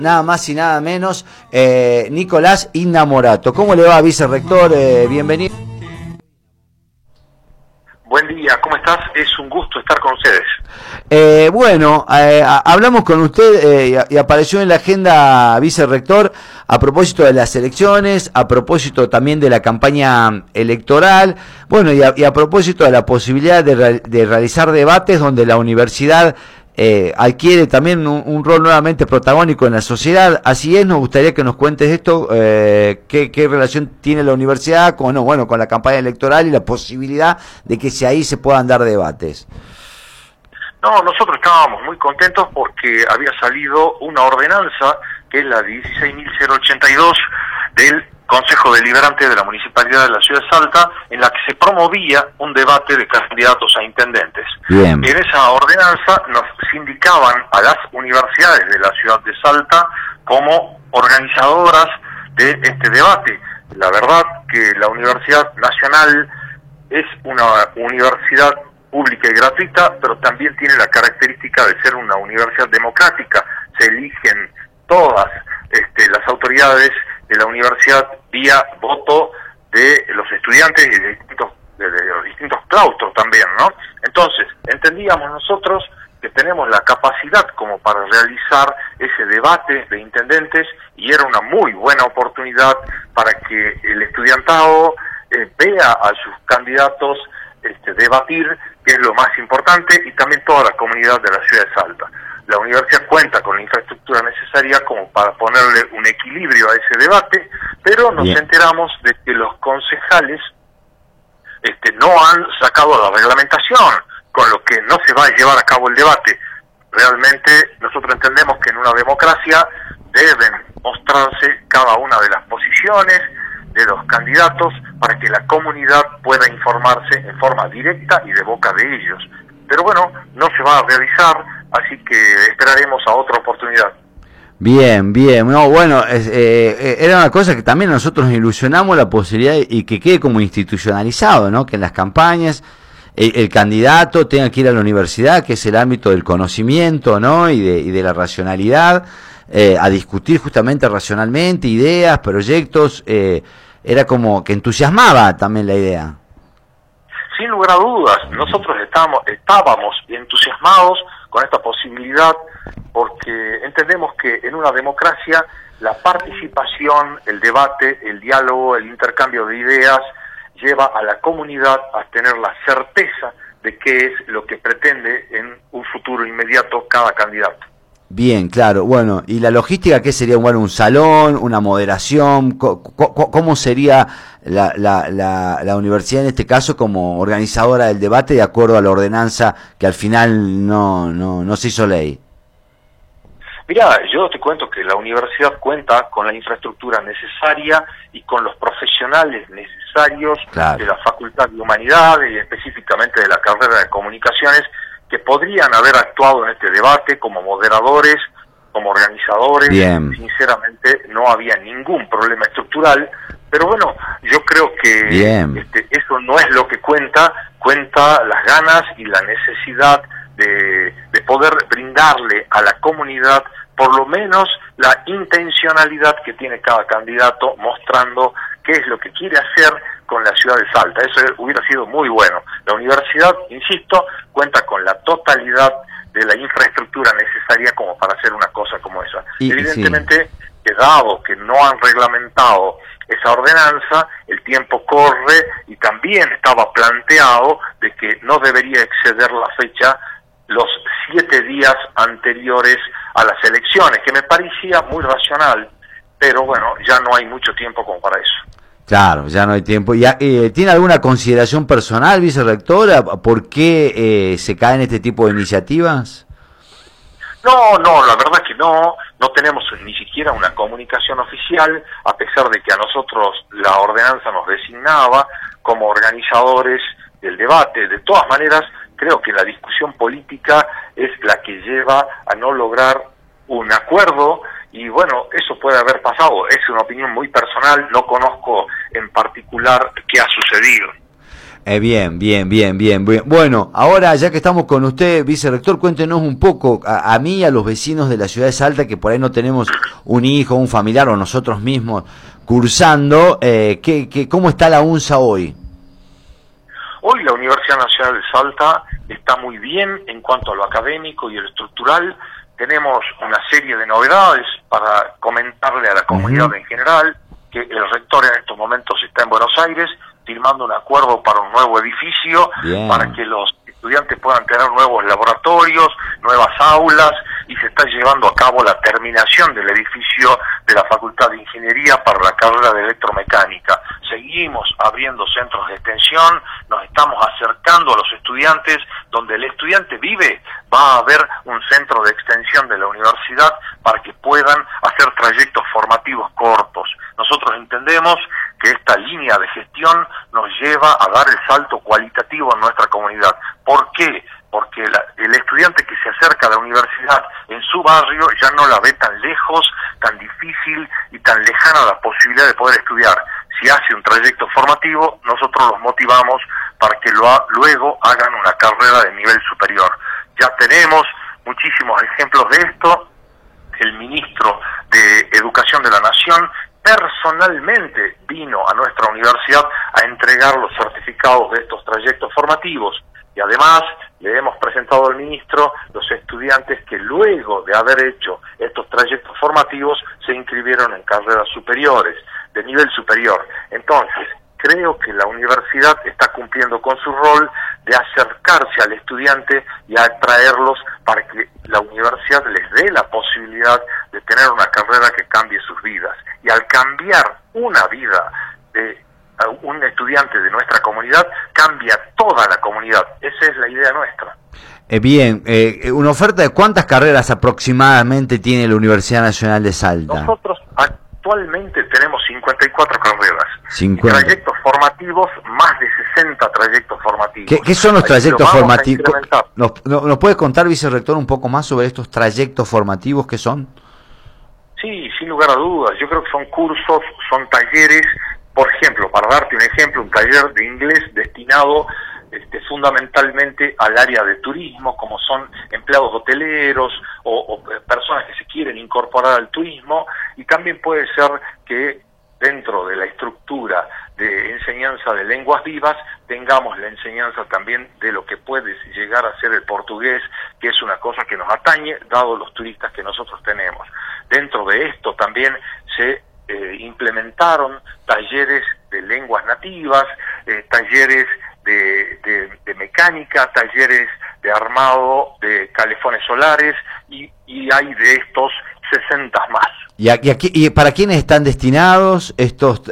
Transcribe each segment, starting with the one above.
Nada más y nada menos, Nicolás Innamorato. ¿Cómo le va, vicerrector? Bienvenido. Buen día, ¿cómo estás? Es un gusto estar con ustedes. Hablamos con usted y apareció en la agenda, vicerrector, a propósito de las elecciones, a propósito también de la campaña electoral, bueno, y a propósito de la posibilidad de realizar debates donde la universidad adquiere también un rol nuevamente protagónico en la sociedad. Así es, nos gustaría que nos cuentes esto, qué relación tiene la universidad con la campaña electoral y la posibilidad de que ahí se puedan dar debates. No, nosotros estábamos muy contentos porque había salido una ordenanza, que es la 16.082 del Consejo Deliberante de la Municipalidad de la Ciudad de Salta, en la que se promovía un debate de candidatos a intendentes. Bien. En esa ordenanza nos indicaban a las universidades de la ciudad de Salta como organizadoras de este debate. La verdad que la Universidad Nacional es una universidad pública y gratuita, pero también tiene la característica de ser una universidad democrática. Se eligen todas las autoridades de la universidad vía voto de los estudiantes y de los distintos claustros también, ¿no? Entonces, entendíamos nosotros que tenemos la capacidad como para realizar ese debate de intendentes, y era una muy buena oportunidad para que el estudiantado vea a sus candidatos debatir, que es lo más importante, y también toda la comunidad de la ciudad de Salta. La universidad cuenta con la infraestructura necesaria como para ponerle un equilibrio a ese debate, pero nos enteramos de que los concejales no han sacado la reglamentación, con lo que no se va a llevar a cabo el debate. Realmente nosotros entendemos que en una democracia deben mostrarse cada una de las posiciones de los candidatos para que la comunidad pueda informarse en forma directa y de boca de ellos. Pero bueno, no se va a realizar, así que esperaremos a otra oportunidad. Bien, no, bueno, era una cosa que también nosotros nos ilusionamos la posibilidad y que quede como institucionalizado, ¿no? Que en las campañas el candidato tenga que ir a la universidad, que es el ámbito del conocimiento, ¿no? Y de la racionalidad, a discutir justamente racionalmente ideas, proyectos, era como que entusiasmaba también la idea. Sin lugar a dudas, nosotros estábamos entusiasmados con esta posibilidad, porque entendemos que en una democracia la participación, el debate, el diálogo, el intercambio de ideas lleva a la comunidad a tener la certeza de qué es lo que pretende en un futuro inmediato cada candidato. Bien, claro. Bueno, ¿y la logística qué sería? Bueno, un salón, una moderación, ¿cómo sería la universidad en este caso como organizadora del debate de acuerdo a la ordenanza que al final no se hizo ley? Mirá, yo te cuento que la universidad cuenta con la infraestructura necesaria y con los profesionales necesarios de la Facultad de Humanidades y específicamente de la carrera de Comunicaciones, que podrían haber actuado en este debate como moderadores, como organizadores. Bien. Sinceramente no había ningún problema estructural, pero bueno, yo creo que eso no es lo que cuenta las ganas y la necesidad de poder brindarle a la comunidad por lo menos la intencionalidad que tiene cada candidato, mostrando qué es lo que quiere hacer con la ciudad de Salta. Eso hubiera sido muy bueno. La universidad, insisto, cuenta con la totalidad de la infraestructura necesaria como para hacer una cosa como esa. Evidentemente, que dado que no han reglamentado esa ordenanza, el tiempo corre y también estaba planteado de que no debería exceder la fecha los 7 días anteriores a las elecciones, que me parecía muy racional, pero bueno, ya no hay mucho tiempo como para eso. Claro, ya no hay tiempo. ¿Tiene alguna consideración personal, vicerrectora, por qué se caen este tipo de iniciativas? No, la verdad que no tenemos ni siquiera una comunicación oficial, a pesar de que a nosotros la ordenanza nos designaba como organizadores del debate. De todas maneras, creo que la discusión política es la que lleva a no lograr un acuerdo, y bueno, eso puede haber pasado, es una opinión muy personal, no conozco en particular qué ha sucedido. Bien, bien, bien, bien, bien. Bueno, ahora ya que estamos con usted, vicerrector, cuéntenos un poco, a mí y a los vecinos de la ciudad de Salta, que por ahí no tenemos un hijo, un familiar o nosotros mismos cursando, ¿cómo está la UNSA hoy? Hoy la Universidad Nacional de Salta está muy bien en cuanto a lo académico y lo estructural. Tenemos una serie de novedades para comentarle a la comunidad en general, que el rector en estos momentos está en Buenos Aires, firmando un acuerdo para un nuevo edificio, para que los estudiantes puedan tener nuevos laboratorios, nuevas aulas, y se está llevando a cabo la terminación del edificio de la Facultad de Ingeniería para la carrera de electromecánica. Seguimos abriendo centros de extensión, nos estamos acercando a los estudiantes. Donde el estudiante vive, va a haber un centro de extensión de la universidad para que puedan hacer trayectos formativos cortos. Nosotros entendemos que esta línea de gestión nos lleva a dar el salto cualitativo en nuestra comunidad. ¿Por qué? Porque el estudiante que se acerca a la universidad en su barrio ya no la ve tan lejos, tan difícil y tan lejana la posibilidad de poder estudiar. Si hace un trayecto formativo, nosotros los motivamos para que luego hagan una carrera de nivel superior. Ya tenemos muchísimos ejemplos de esto. El ministro de Educación de la Nación personalmente vino a nuestra universidad a entregar los certificados de estos trayectos formativos, y además le hemos presentado al ministro los estudiantes que luego de haber hecho estos trayectos formativos se inscribieron en carreras superiores, de nivel superior. Entonces, creo que la universidad está cumpliendo con su rol de acercarse al estudiante y atraerlos para que la universidad les dé la posibilidad de tener una carrera que cambie sus vidas. Y al cambiar una vida de un estudiante de nuestra comunidad, cambia toda la comunidad. Esa es la idea nuestra. Bien, ¿una oferta de cuántas carreras aproximadamente tiene la Universidad Nacional de Salta? Nosotros actualmente tenemos 54 carreras. 50. Trayectos formativos, más de 60 trayectos formativos. ¿Qué son los trayectos formativos? ¿Nos puede contar, vicerrector, un poco más sobre estos trayectos formativos que son? Sí, sin lugar a dudas. Yo creo que son cursos, son talleres. Por ejemplo, para darte un ejemplo, un taller de inglés destinado fundamentalmente al área de turismo, como son empleados hoteleros o personas que se quieren incorporar al turismo, y también puede ser que dentro de la estructura de enseñanza de lenguas vivas tengamos la enseñanza también de lo que puede llegar a ser el portugués, que es una cosa que nos atañe, dado los turistas que nosotros tenemos. Dentro de esto también se implementaron talleres de lenguas nativas, talleres de mecánica, talleres de armado de calefones solares, y hay de estos 60 más. ¿Y para quiénes están destinados estas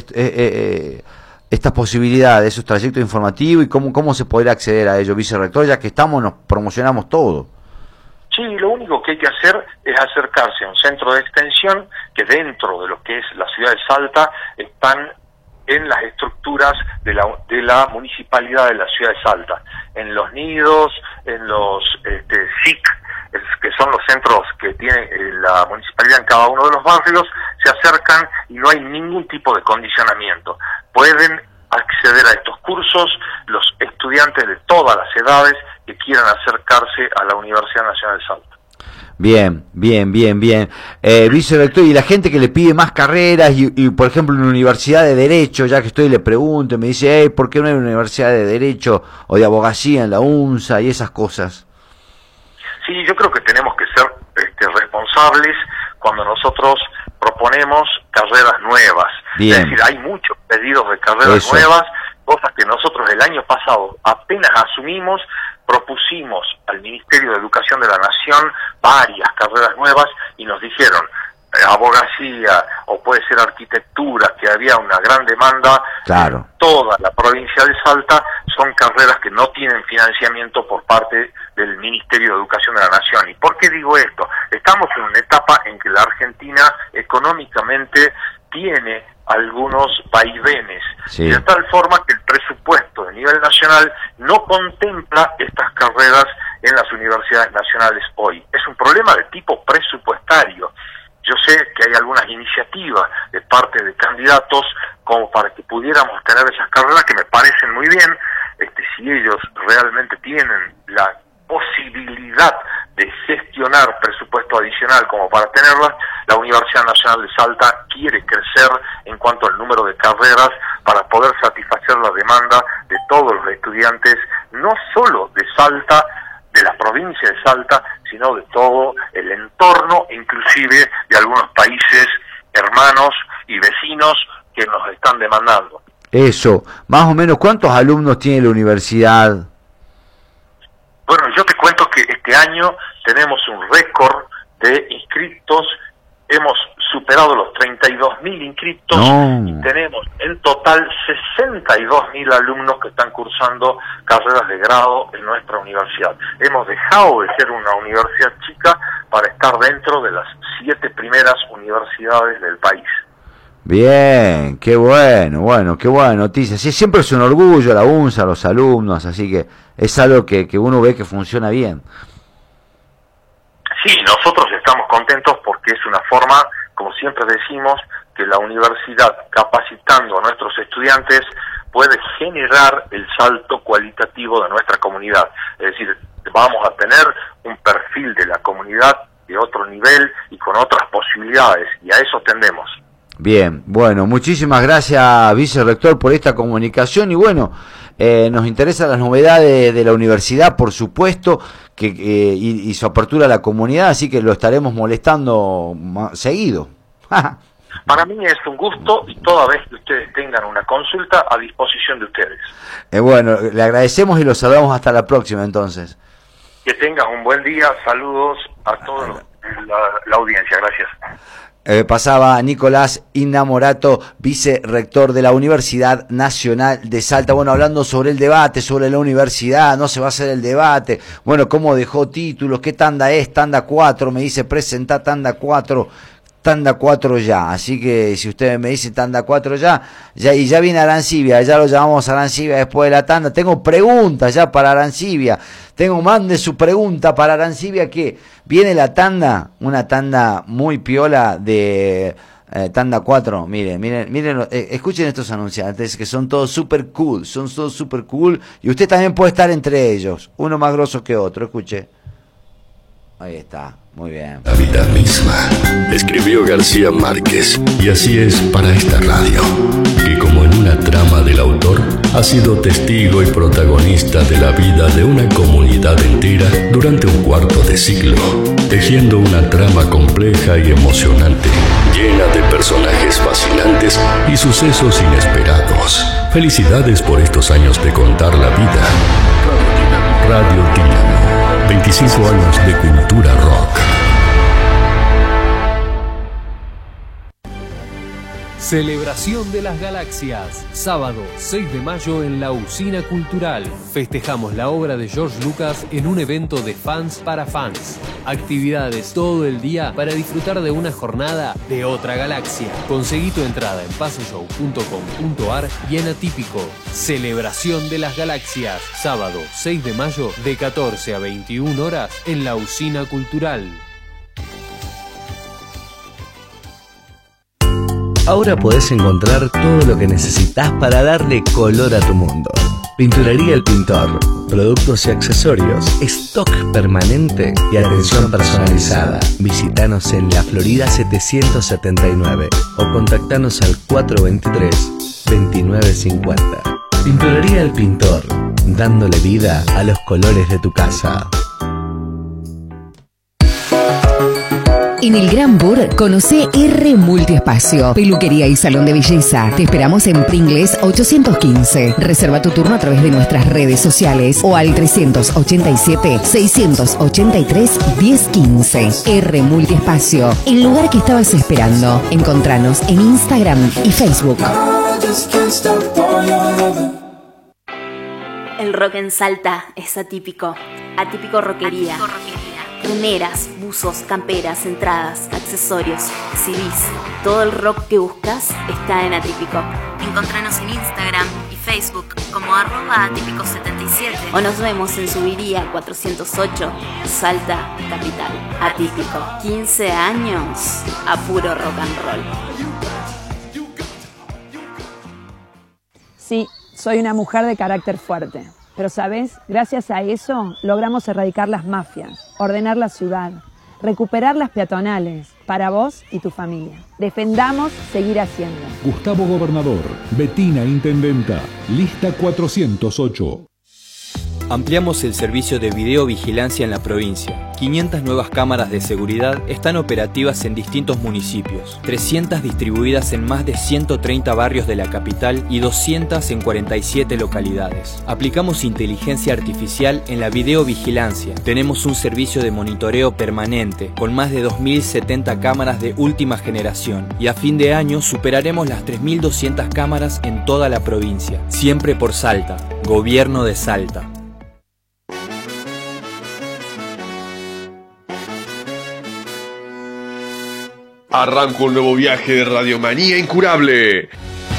posibilidades, esos trayectos informativos, y cómo se podrá acceder a ellos, vicerrector, ya que nos promocionamos todo? Sí, lo único que hay que hacer es acercarse a un centro de extensión que dentro de lo que es la ciudad de Salta están en las estructuras de la municipalidad de la ciudad de Salta, en los nidos, en los SIC, que son los centros que tiene la municipalidad en cada uno de los barrios. Se acercan y no hay ningún tipo de condicionamiento. Pueden acceder a estos cursos los estudiantes de todas las edades que quieran acercarse a la Universidad Nacional de Salta. Bien, bien, bien, bien. Vicerrector, y la gente que le pide más carreras, y por ejemplo en una universidad de Derecho, ya que le pregunto, me dice, ¿por qué no hay una universidad de Derecho o de Abogacía en la UNSA y esas cosas? Sí, yo creo que tenemos que ser responsables cuando nosotros proponemos carreras nuevas. Bien. Es decir, hay muchos pedidos de carreras nuevas, cosas que nosotros el año pasado apenas asumimos, propusimos al Ministerio de Educación de la Nación varias carreras nuevas y nos dijeron abogacía o puede ser arquitectura, que había una gran demanda. Claro. En toda la provincia de Salta son carreras que no tienen financiamiento por parte del Ministerio de Educación de la Nación. ¿Y por qué digo esto? Estamos en una etapa en que la Argentina económicamente tiene algunos vaivenes, sí, de tal forma que el presupuesto de nivel nacional no contempla estas carreras en las universidades nacionales hoy. Es un problema de tipo presupuestario. Yo sé que hay algunas iniciativas de parte de candidatos como para que pudiéramos tener esas carreras que me parecen muy bien, si ellos realmente tienen la posibilidad de gestionar presupuesto adicional como para tenerlas, la Universidad Nacional de Salta quiere crecer en cuanto al número de carreras para poder satisfacer la demanda de todos los estudiantes, no solo de Salta, de la provincia de Salta, sino de todo el entorno, inclusive de algunos países hermanos y vecinos que nos están demandando. Eso, más o menos, ¿cuántos alumnos tiene la universidad? Bueno, yo te cuento que este año tenemos un récord de inscriptos, hemos superado los 32.000 inscriptos y tenemos en total 62.000 alumnos que están cursando carreras de grado en nuestra universidad. Hemos dejado de ser una universidad chica para estar dentro de las 7 primeras universidades del país. Bien, qué bueno, qué buena noticia. Sí, siempre es un orgullo la UNSA, los alumnos, así que es algo que uno ve que funciona bien. Sí, nosotros estamos contentos porque es una forma, como siempre decimos, que la universidad, capacitando a nuestros estudiantes, puede generar el salto cualitativo de nuestra comunidad. Es decir, vamos a tener un perfil de la comunidad de otro nivel y con otras posibilidades, y a eso tendemos. Bien, bueno, muchísimas gracias, vicerrector, por esta comunicación y bueno, nos interesan las novedades de la universidad, por supuesto, y su apertura a la comunidad, así que lo estaremos molestando seguido. Para mí es un gusto y toda vez que ustedes tengan una consulta, a disposición de ustedes. Bueno, le agradecemos y los saludamos hasta la próxima entonces. Que tengan un buen día, saludos a toda la audiencia, gracias. Pasaba Nicolás Innamorato, vicerrector de la Universidad Nacional de Salta. Bueno, hablando sobre el debate, sobre la universidad, no se va a hacer el debate. Bueno, cómo dejó títulos, qué tanda es, tanda 4, me dice presenta tanda 4 ya. Así que si ustedes me dicen tanda 4 ya viene Arancibia, ya lo llamamos Arancibia después de la tanda. Tengo preguntas ya para Arancibia. Mande su pregunta para Arancibia, que viene la tanda, una tanda muy piola de tanda 4. Miren, escuchen estos anunciantes que son todos super cool, y usted también puede estar entre ellos, uno más grosso que otro, escuche. Ahí está, muy bien. La vida misma, escribió García Márquez, y así es para esta radio, que como en una trama del autor, ha sido testigo y protagonista de la vida de una comunidad entera durante un cuarto de siglo, tejiendo una trama compleja y emocionante, llena de personajes fascinantes y sucesos inesperados. Felicidades por estos años de contar la vida. Radio Dínamo. 25 años de cultura rock. Celebración de las Galaxias. Sábado 6 de mayo en la Usina Cultural. Festejamos la obra de George Lucas en un evento de fans para fans. Actividades todo el día para disfrutar de una jornada de otra galaxia. Conseguí tu entrada en paseshow.com.ar y en Atípico. Celebración de las Galaxias. Sábado 6 de mayo de 14 a 21 horas en la Usina Cultural. Ahora podés encontrar todo lo que necesitas para darle color a tu mundo. Pinturería El Pintor, productos y accesorios, stock permanente y atención personalizada. Visítanos en La Florida 779 o contactanos al 423-2950. Pinturería El Pintor, dándole vida a los colores de tu casa. En el Gran Bur, conoce R Multiespacio, peluquería y salón de belleza. Te esperamos en Pringles 815. Reserva tu turno a través de nuestras redes sociales o al 387-683-1015. R Multiespacio, el lugar que estabas esperando. Encontranos en Instagram y Facebook. El rock en Salta es atípico. Atípico Rockería. Remeras, buzos, camperas, entradas, accesorios, CDs. Todo el rock que buscas está en Atípico. Encontranos en Instagram y Facebook como @atípico77 o nos vemos en Subiría 408, Salta, Capital. Atípico. 15 años a puro rock and roll. Sí, soy una mujer de carácter fuerte. Pero ¿sabés? Gracias a eso logramos erradicar las mafias, ordenar la ciudad, recuperar las peatonales para vos y tu familia. Defendamos seguir haciendo. Gustavo Gobernador, Betina Intendenta, lista 408. Ampliamos el servicio de videovigilancia en la provincia. 500 nuevas cámaras de seguridad están operativas en distintos municipios, 300 distribuidas en más de 130 barrios de la capital y 200 en 47 localidades. Aplicamos inteligencia artificial en la videovigilancia. Tenemos un servicio de monitoreo permanente, con más de 2.070 cámaras de última generación, y a fin de año superaremos las 3.200 cámaras en toda la provincia. Siempre por Salta, Gobierno de Salta. Arranca un nuevo viaje de Radiomanía Incurable.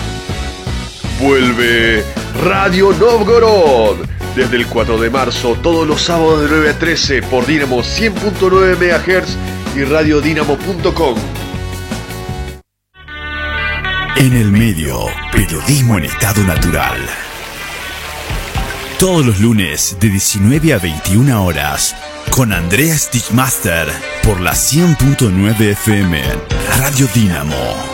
Vuelve Radio Novgorod. Desde el 4 de marzo, todos los sábados de 9 a 13 por Dínamo 100.9 MHz y radiodinamo.com. En el medio, periodismo en estado natural. Todos los lunes de 19 a 21 horas con Andrea Stichmaster por la 100.9 FM Radio Dínamo.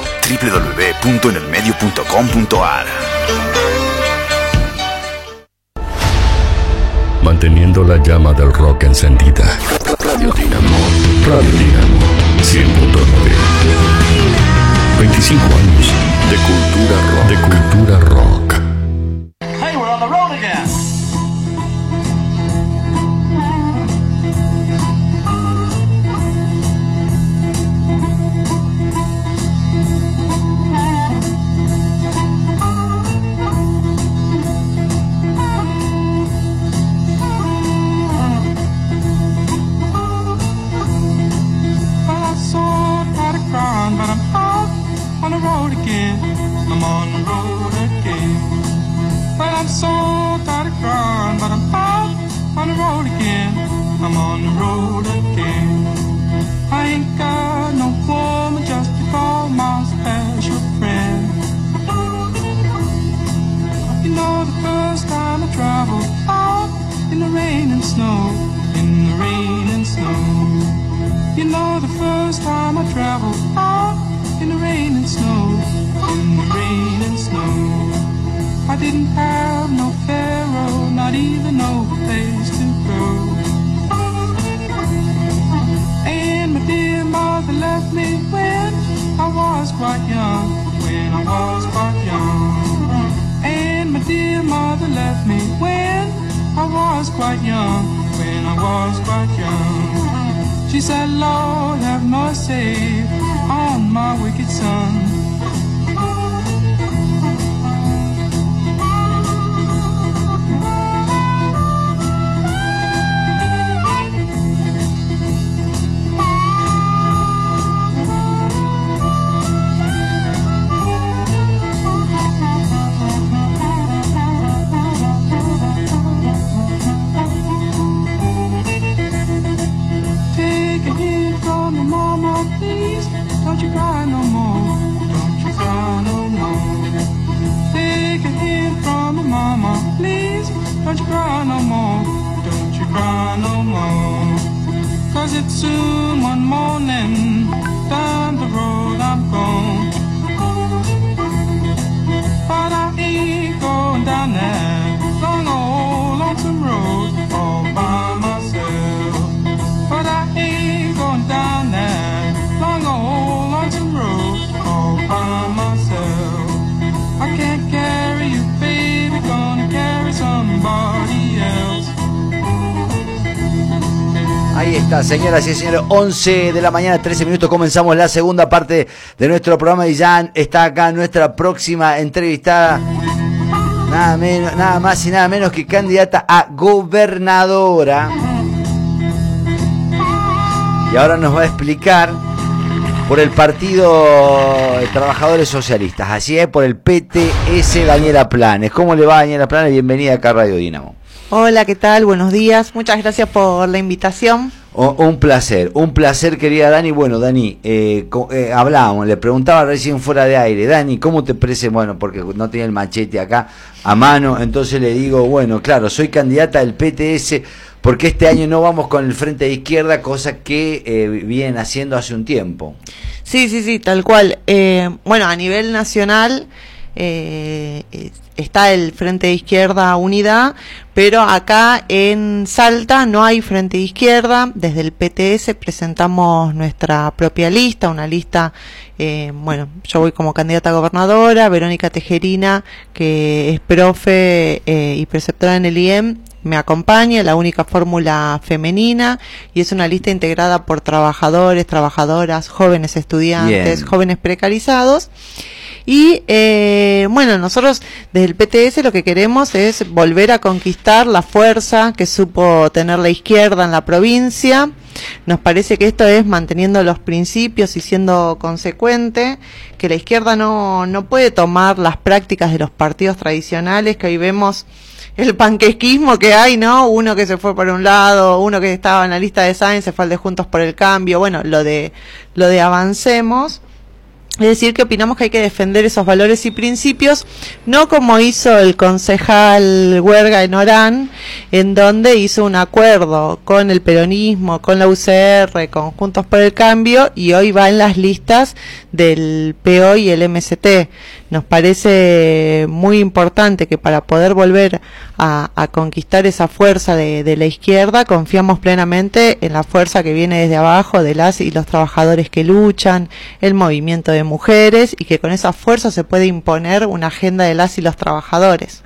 www.enelmedio.com.ar. Manteniendo la llama del rock encendida. Radio Dínamo. Radio Dínamo 100.9. 25 años de cultura rock. De cultura rock. Hey, we're on the road again. But I'm out on the road again. I'm on the road again. But I'm so tired of crying. But I'm out on the road again. I'm on the road again. I ain't got no woman just to call my special friend. You know the first time I traveled out in the rain and snow. In the rain and snow. You know the first time I traveled out in the rain and snow, in the rain and snow. I didn't have no pharaoh, not even no place to go. And my dear mother left me when I was quite young, when I was quite young. And my dear mother left me when I was quite young, when I was quite young. She said, Lord, have mercy on my wicked son. Don't you cry no more, don't you cry no more. Take a hint from me, mama, please. Don't you cry no more, don't you cry no more. Cause it's soon one morning, down the road I'm gone. But I ain't going down that long old lonesome road all by myself. But I ain't going down that long old lonesome road all by myself. I can't carry you, baby, gonna carry somebody else. Ahí está, señoras y señores, 11 de la mañana, 13 minutos, comenzamos la segunda parte de nuestro programa y ya está acá nuestra próxima entrevistada, nada más y nada menos que candidata a gobernadora. Y ahora nos va a explicar por el Partido de Trabajadores Socialistas, así es, por el PTS, Daniela Planes. ¿Cómo le va, Daniela Planes? Bienvenida acá a Radio Dínamo. Hola, ¿qué tal? Buenos días. Muchas gracias por la invitación. Un placer, querida Dani. Bueno, Dani, hablábamos, le preguntaba recién fuera de aire, Dani, ¿cómo te parece? Bueno, porque no tenía el machete acá a mano, entonces le digo, bueno, claro, soy candidata del PTS, porque este año no vamos con el Frente de Izquierda, cosa que vienen haciendo hace un tiempo. Sí, tal cual. Bueno, a nivel nacional está el Frente de Izquierda Unidad, pero acá en Salta no hay Frente de Izquierda. Desde el PTS presentamos nuestra propia lista, una lista, bueno, yo voy como candidata a gobernadora, Verónica Tejerina, que es profe y preceptora en el IEM, me acompaña, la única fórmula femenina, y es una lista integrada por trabajadores, trabajadoras, jóvenes estudiantes, bien, jóvenes precarizados. Y bueno, nosotros desde el PTS lo que queremos es volver a conquistar la fuerza que supo tener la izquierda en la provincia. Nos parece que esto es manteniendo los principios y siendo consecuente, que la izquierda no puede tomar las prácticas de los partidos tradicionales, que hoy vemos el panquequismo que hay, ¿no? Uno que se fue por un lado, uno que estaba en la lista de Sáenz se fue al de Juntos por el Cambio, bueno, lo de Avancemos. Es decir, que opinamos que hay que defender esos valores y principios, no como hizo el concejal Huerga en Orán, en donde hizo un acuerdo con el peronismo, con la UCR, con Juntos por el Cambio, y hoy va en las listas del PO y el MST. Nos parece muy importante que para poder volver a conquistar esa fuerza de la izquierda, confiamos plenamente en la fuerza que viene desde abajo, de las y los trabajadores que luchan, el movimiento de mujeres, y que con esa fuerza se puede imponer una agenda de las y los trabajadores.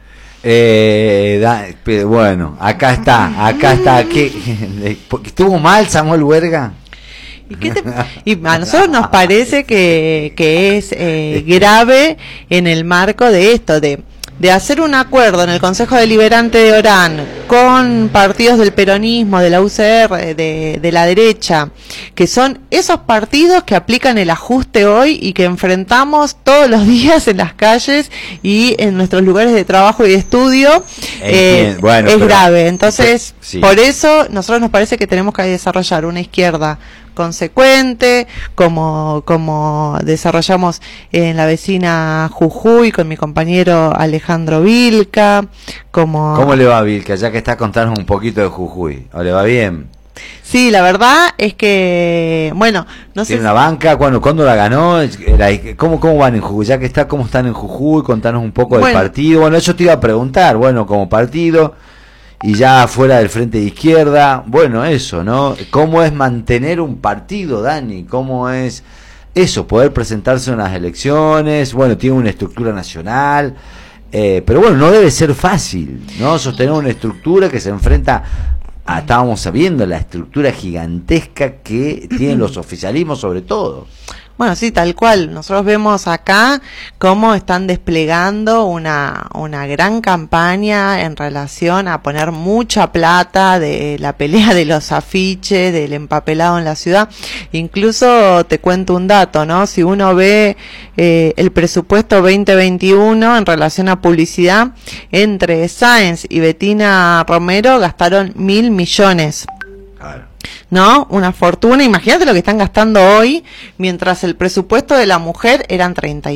Bueno, acá está. ¿Estuvo mal Samuel Huerga? Y a nosotros nos parece que es grave en el marco de esto, de hacer un acuerdo en el Consejo Deliberante de Orán con partidos del peronismo, de la UCR, de la derecha, que son esos partidos que aplican el ajuste hoy y que enfrentamos todos los días en las calles y en nuestros lugares de trabajo y de estudio. Bueno, es grave. Entonces, sí, por eso nosotros nos parece que tenemos que desarrollar una izquierda consecuente, como desarrollamos en la vecina Jujuy con mi compañero Alejandro Vilca. ¿Cómo le va a Vilca? Ya que está contando un poquito de Jujuy, ¿o le va bien? Sí, la verdad es que, bueno, no sé. ¿Tiene una banca? ¿Cuándo la ganó? ¿Cómo van en Jujuy? Ya que está, ¿cómo están en Jujuy? Contanos un poco del partido. Bueno, eso te iba a preguntar, bueno, como partido y ya fuera del Frente de Izquierda, bueno, eso, ¿no? ¿Cómo es mantener un partido, Dani? ¿Cómo es eso, poder presentarse en las elecciones? Bueno, tiene una estructura nacional, pero bueno, no debe ser fácil, ¿no? Sostener una estructura que se enfrenta a, estábamos viendo la estructura gigantesca que tienen los oficialismos sobre todo. Bueno, sí, tal cual. Nosotros vemos acá cómo están desplegando una gran campaña en relación a poner mucha plata de la pelea de los afiches, del empapelado en la ciudad. Incluso te cuento un dato, ¿no? Si uno ve el presupuesto 2021 en relación a publicidad, entre Sáenz y Betina Romero gastaron 1.000 millones. Claro. ¿No? Una fortuna. Imagínate lo que están gastando hoy, mientras el presupuesto de la mujer eran 35.